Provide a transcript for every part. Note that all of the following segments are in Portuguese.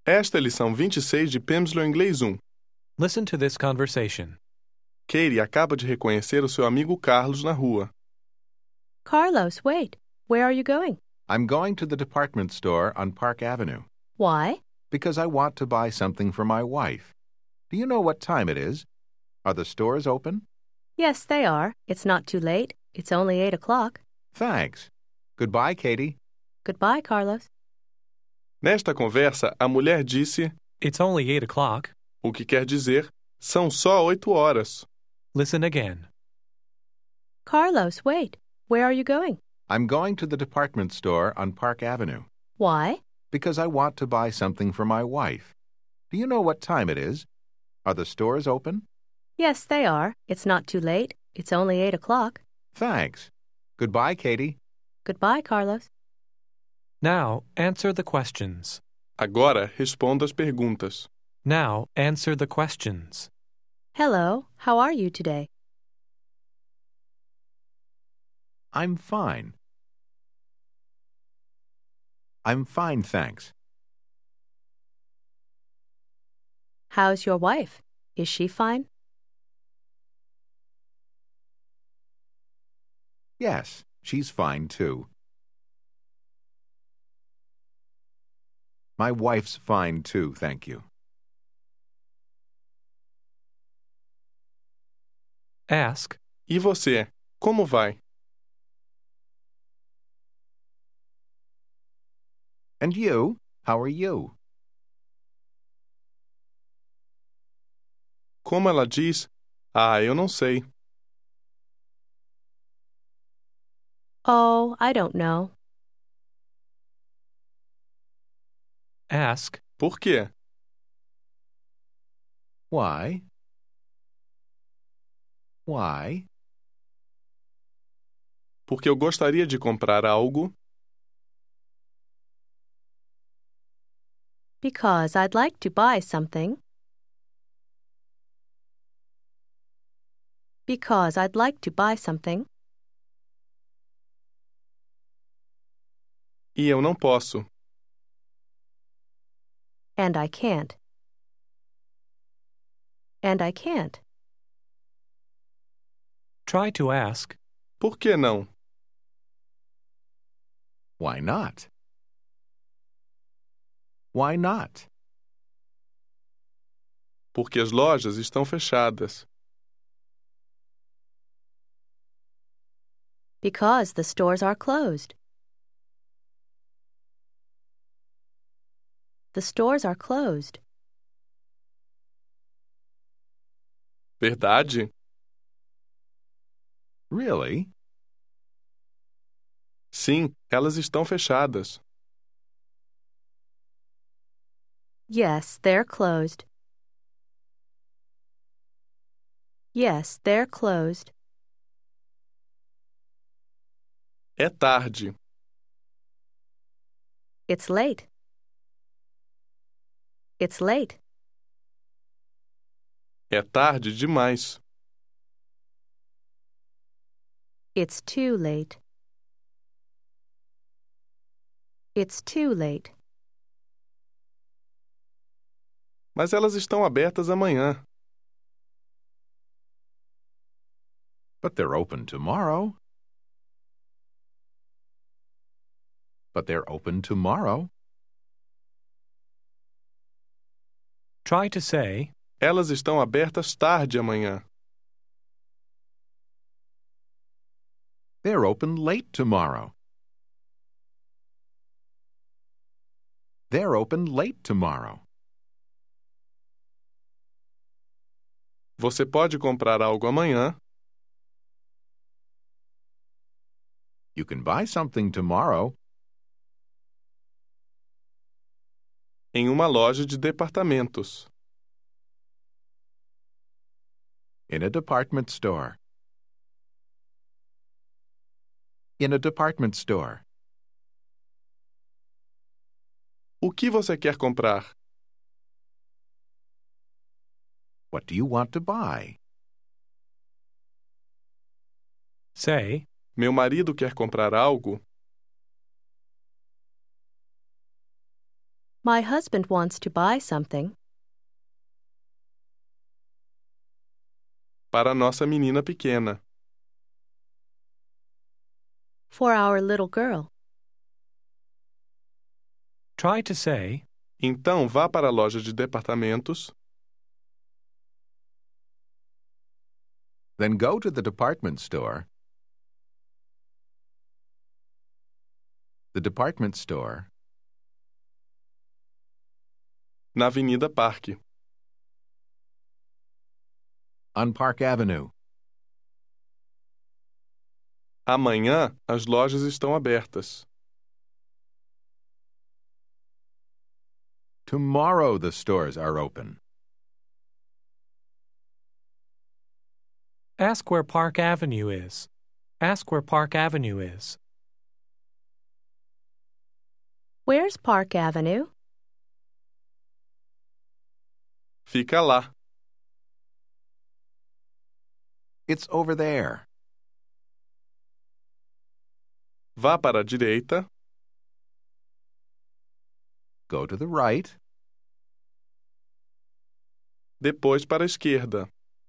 Esta é a lição 26 de Pimsleur Inglês 1. Listen to this conversation. Katie acaba de reconhecer o seu amigo Carlos na rua. Carlos, wait. Where are you going? I'm going to the department store on Park Avenue Why? because I want to buy something for my wife. Do you know what time it is? Are the stores open? Yes, they are. It's not too late. It's only 8 o'clock. Thanks. Goodbye, Katie. Goodbye, Carlos. Nesta conversa, a mulher disse, It's only 8 o'clock. o que quer dizer, são só 8 horas. Listen again. Carlos, wait. Where are you going? I'm going to the department store on Park Avenue Why? because I want to buy something for my wife. Do you know what time it is? Are the stores open? Yes, they are. It's not too late. It's only 8 o'clock. Thanks. Goodbye, Katie. Goodbye, Carlos. Now, answer the questions. Agora, responda as perguntas. Now, answer the questions. Hello, how are you today? I'm fine. I'm fine, thanks. How's your wife? Is she fine? Yes, she's fine, too. My wife's fine, too, thank you. Ask, E você, como vai? And you? How are you? Como ela diz, eu não sei. Oh, I don't know. ask, Por quê? Why? Why? Porque eu gostaria de comprar algo. Because I'd like to buy something. Because I'd like to buy something. E eu não posso. And I can't. And I can't. try to ask, Por que não? Why not? Why not? Porque as lojas estão fechadas. Because the stores are closed. The stores are closed. Verdade? Really? Sim, elas estão fechadas. Yes, they're closed. Yes, they're closed. É tarde. It's late. It's late. É tarde demais. It's too late. It's too late. Mas elas estão abertas amanhã. But they're open tomorrow. But they're open tomorrow. try to say, Elas estão abertas tarde amanhã. They're open late tomorrow. They're open late tomorrow. Você pode comprar algo amanhã. You can buy something tomorrow Em uma loja de departamentos. in a department store. In a department store. O que você quer comprar? What do you want to buy? say, Meu marido quer comprar algo. My husband wants to buy something. Para nossa menina pequena. For our little girl. Try to say, Então vá para a loja de departamentos. Then go to the department store. The department store. Na Avenida Parque. On Park Avenue. Amanhã as lojas estão abertas. Tomorrow the stores are open. ask where Park Avenue is. Ask where Park Avenue is. Where's Park Avenue? Fica lá. It's over there. Vá para a direita. Go to the right. Depois para a esquerda.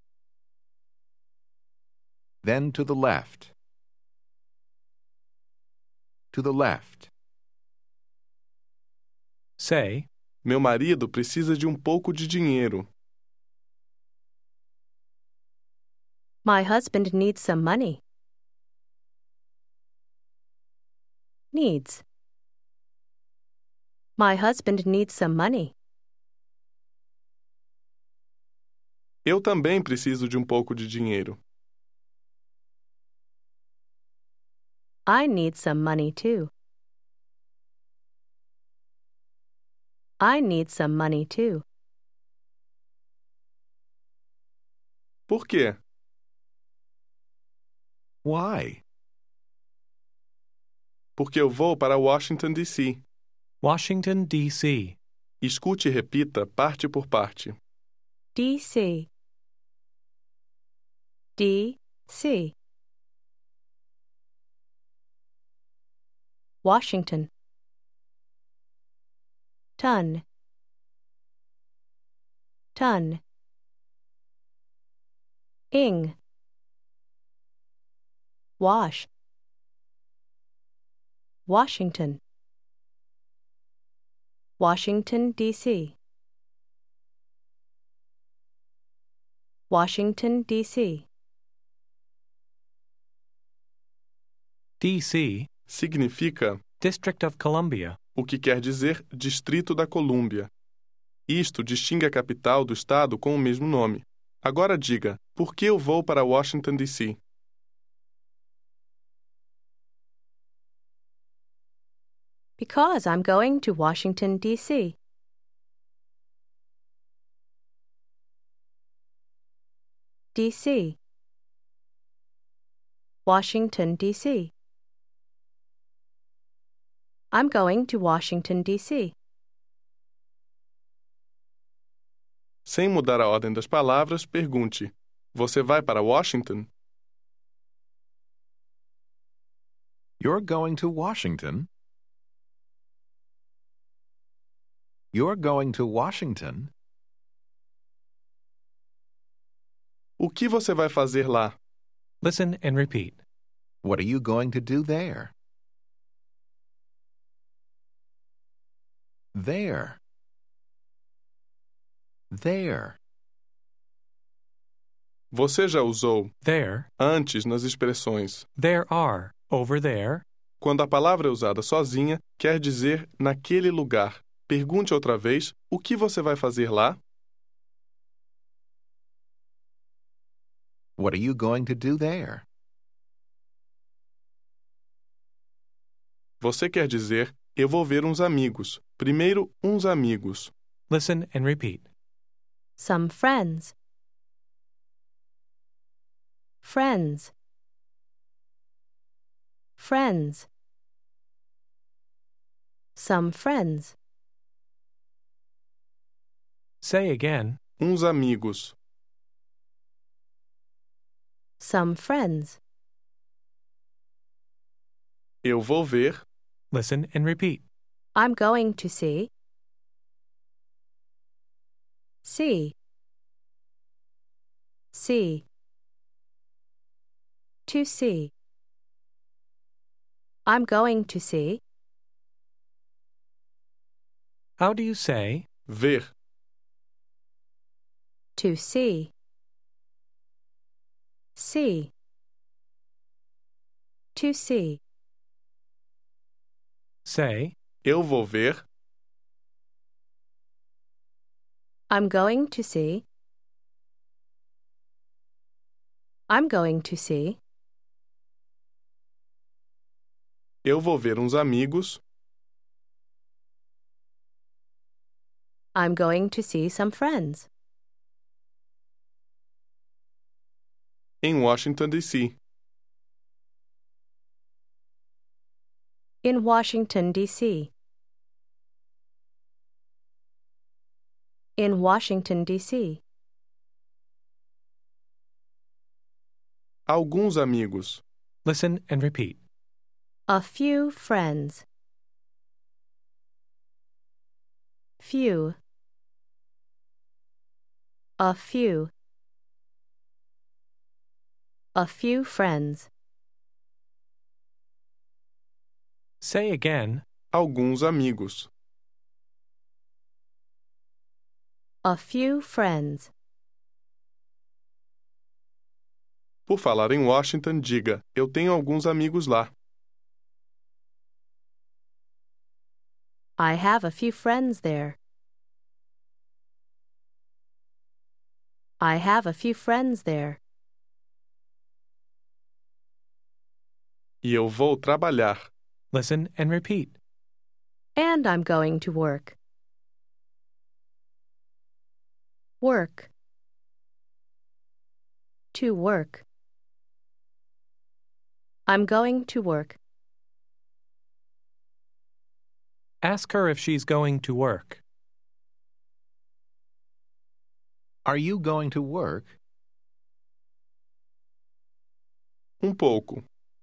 Then to the left. To the left. Say, Meu marido precisa de um pouco de dinheiro. My husband needs some money. Needs. My husband needs some money. Eu também preciso de um pouco de dinheiro. I need some money too. I need some money too. Por quê? Why? Porque eu vou para Washington, D.C. Washington, D.C. Escute e repita parte por parte. D.C. D.C. Washington. Ton. Ton. Ing. Wash. Washington. Washington, D.C. Washington, D.C. D.C. Significa District of Columbia. o que quer dizer Distrito da Colômbia. Isto distingue a capital do estado com o mesmo nome. Agora diga, por que eu vou para Washington, D.C.? Because I'm going to Washington, D.C. D.C. Washington, D.C. I'm going to Washington, D.C. Sem mudar a ordem das palavras, pergunte: Você vai para Washington? You're going to Washington? You're going to Washington? O que você vai fazer lá? Listen and repeat. What are you going to do there? There. There. Você já usou There, antes nas expressões there are, over there. quando a palavra é usada sozinha, quer dizer naquele lugar. Pergunte outra vez: o que você vai fazer lá? What are you going to do there? Você quer dizer: eu vou ver uns amigos. Primeiro, uns amigos. Listen and repeat. Some friends. Friends. Friends. Some friends. Say again. Uns amigos. Some friends. Eu vou ver Listen and repeat. I'm going to see. See. See. To see. I'm going to see. How do you say ver, To see. See. To see. say, eu vou ver, I'm going to see. I'm going to see. eu vou ver uns amigos, I'm going to see some friends. em Washington, D.C. In Washington, D.C. In Washington, D.C. Alguns amigos, listen and repeat. A few friends. Few. A few. A few friends. Say again, alguns amigos, A few friends. Por falar em Washington, diga: eu tenho alguns amigos lá. I have a few friends there. I have a few friends there. E eu vou trabalhar. listen and repeat. And I'm going to work. Work. To work. I'm going to work. Ask her if she's going to work. Are you going to work? Pouco.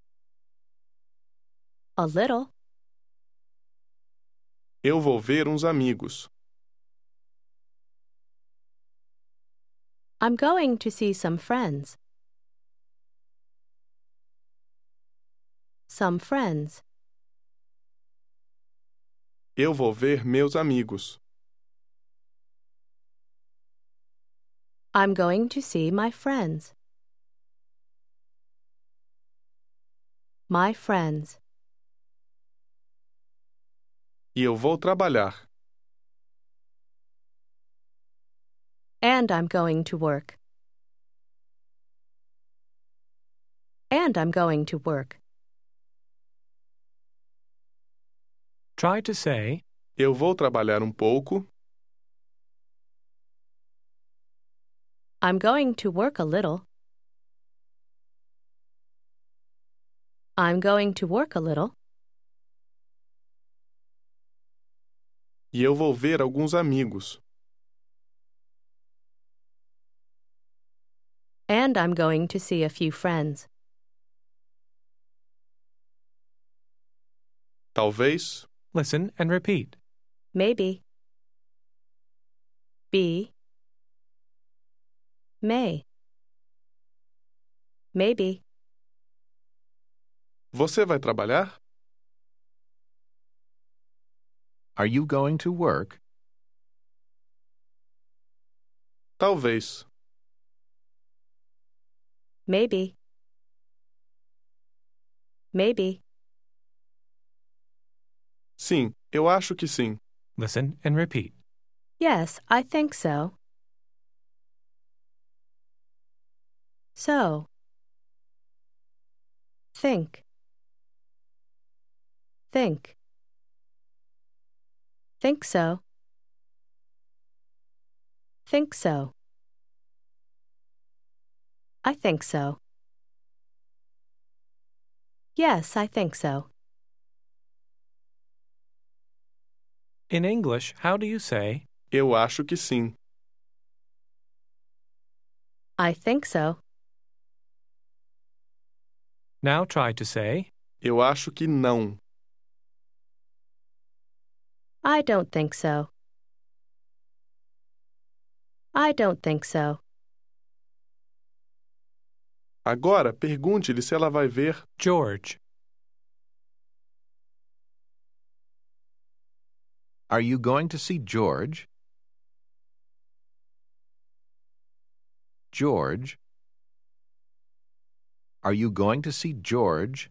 A little. Eu vou ver uns amigos. I'm going to see some friends. Some friends. Eu vou ver meus amigos. I'm going to see my friends. My friends. E eu vou trabalhar. And I'm going to work. And I'm going to work. Try to say, Eu vou trabalhar pouco. I'm going to work a little. I'm going to work a little. E eu vou ver alguns amigos. And I'm going to see a few friends. Talvez, listen and repeat. Maybe. Be. May. Maybe. você vai trabalhar? Are you going to work? Talvez. Maybe. Maybe. Sim, eu acho que sim. Listen and repeat. Yes, I think so. So. Think. Think. Think so. Think so. I think so. Yes, I think so. In English, how do you say, Eu acho que sim. I think so. now try to say, Eu acho que não. I don't think so. I don't think so. Agora, pergunte-lhe se ela vai ver. George. Are you going to see George? George. Are you going to see George?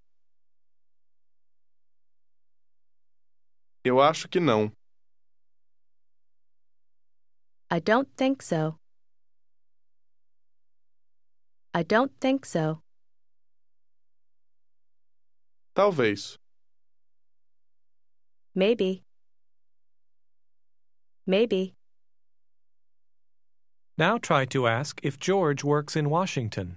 Eu acho que não. I don't think so. I don't think so. Talvez. Maybe. Maybe. Now try to ask if George works in Washington.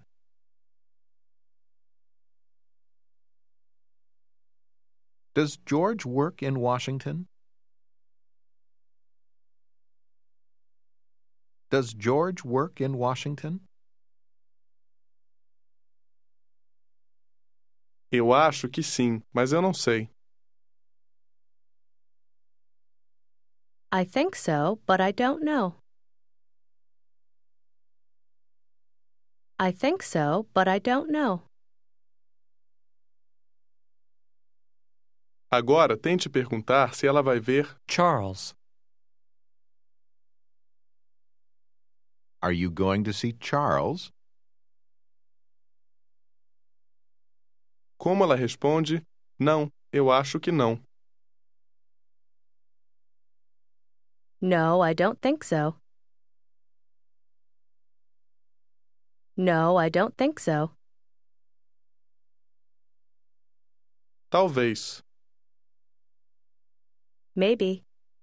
Does George work in Washington? Does George work in Washington? Eu acho que sim, mas eu não sei. I think so, but I don't know. I think so, but I don't know. Agora, tente perguntar se ela vai ver. Charles. Are you going to see Charles? Como ela responde? Não, eu acho que não. No, I don't think so. No, I don't think so. Talvez. Maybe.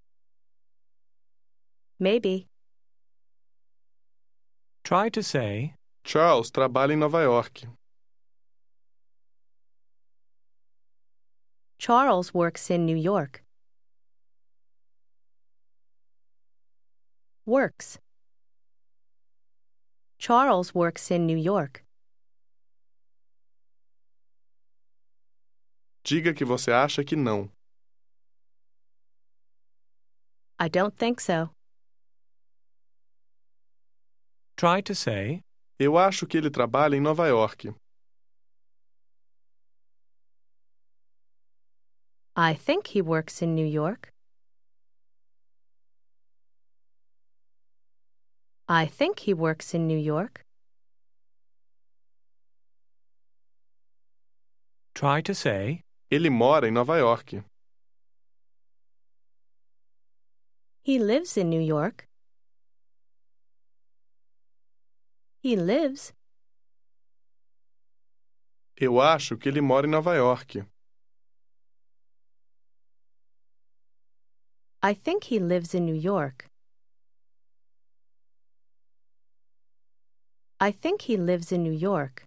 Maybe. Try to say, Charles trabalha em Nova York. Charles works in New York. Works. Charles works in New York. Diga que você acha que não. I don't think so. try to say, Eu acho que ele trabalha em Nova York. I think he works in New York. I think he works in New York. try to say, Ele mora em Nova York. He lives in New York. He lives. Eu acho que ele mora em Nova York. I think he lives in New York. I think he lives in New York.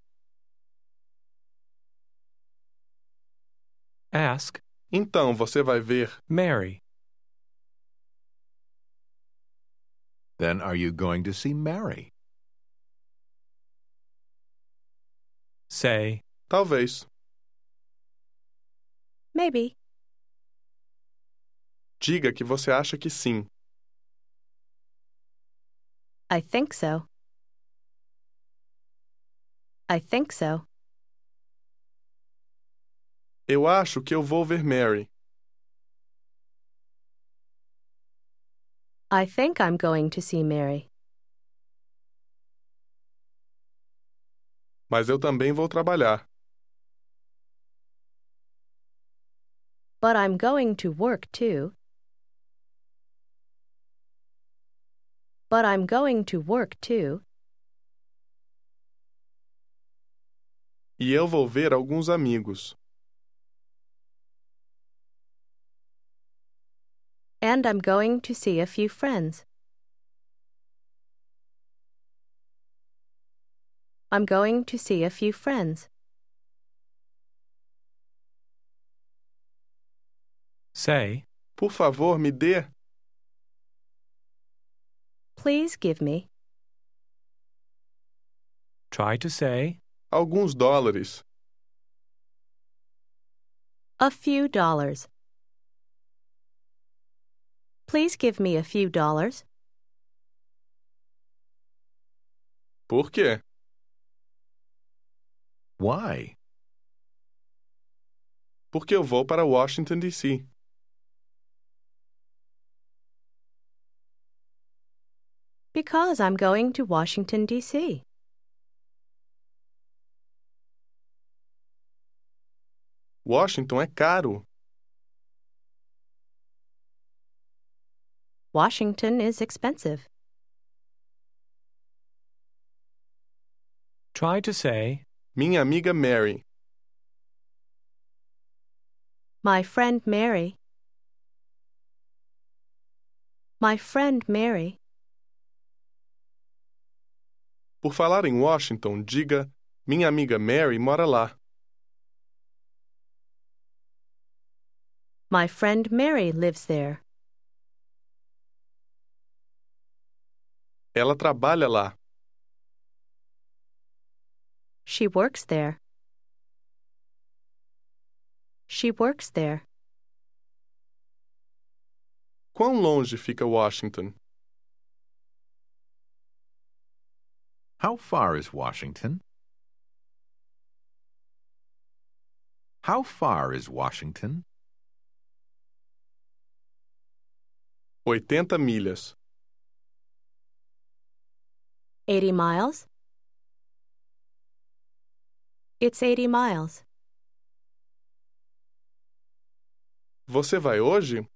ask, Então, você vai ver. Mary. Then are you going to see Mary? Say, Talvez. Maybe. Diga que você acha que sim. I think so. I think so. Eu acho que eu vou ver Mary. I think I'm going to see Mary. Mas eu também vou trabalhar. But I'm going to work too. But I'm going to work too. E eu vou ver alguns amigos. And I'm going to see a few friends. I'm going to see a few friends. Say, Por favor, me dê. Please give me try to say, Alguns dólares. a few dollars. Please give me a few dollars. Por quê? Why? Porque eu vou para Washington, D.C. Because I'm going to Washington, D.C. Washington é caro. Washington is expensive. Try to say, Minha amiga Mary. My friend Mary. My friend Mary. Por falar em Washington, diga: minha amiga Mary mora lá. My friend Mary lives there. Ela trabalha lá. She works there. She works there. Quão longe fica Washington? How far is Washington? How far is Washington? 80 milhas. 80 miles? It's 80 miles. Você vai hoje?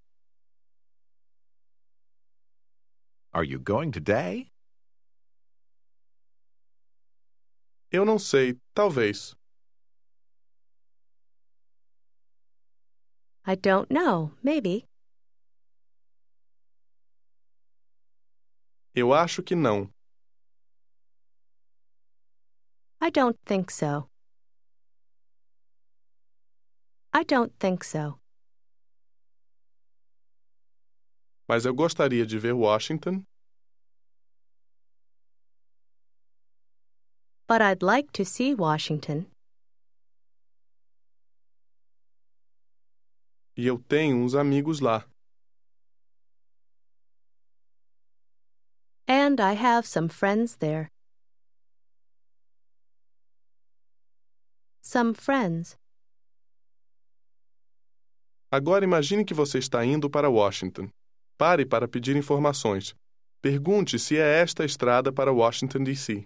Are you going today? Eu não sei, talvez. I don't know. Maybe. Eu acho que não. I don't think so. I don't think so. Mas eu gostaria de ver Washington. But I'd like to see Washington. E eu tenho uns amigos lá. And I have some friends there. Some friends. Agora imagine que você está indo para Washington. Pare para pedir informações. Pergunte se é esta a estrada para Washington, D.C.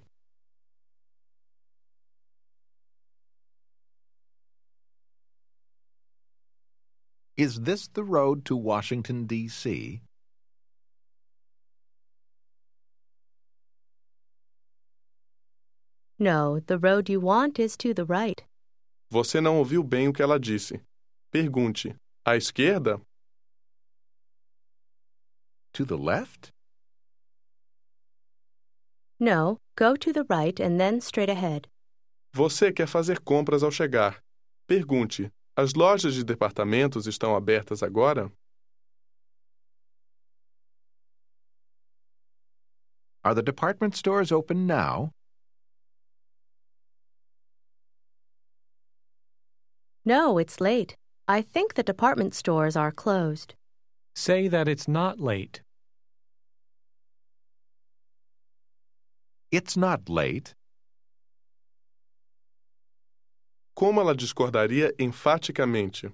Is this the road to Washington, D.C.? No, the road you want is to the right. Você não ouviu bem o que ela disse. Pergunte: à esquerda? To the left? No, go to the right and then straight ahead. Você quer fazer compras ao chegar. Pergunte: as lojas de departamentos estão abertas agora? Are the department stores open now? No, it's late. I think the department stores are closed. say that it's not late. It's not late. Como ela discordaria enfaticamente?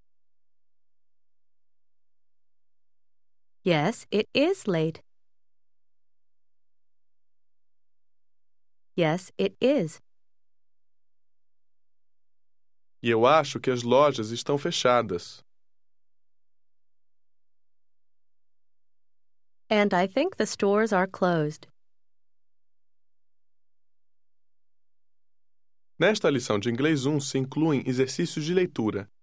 Yes, it is late. Yes, it is. E eu acho que as lojas estão fechadas. And I think the stores are closed. Nesta lição de inglês 1 se incluem exercícios de leitura.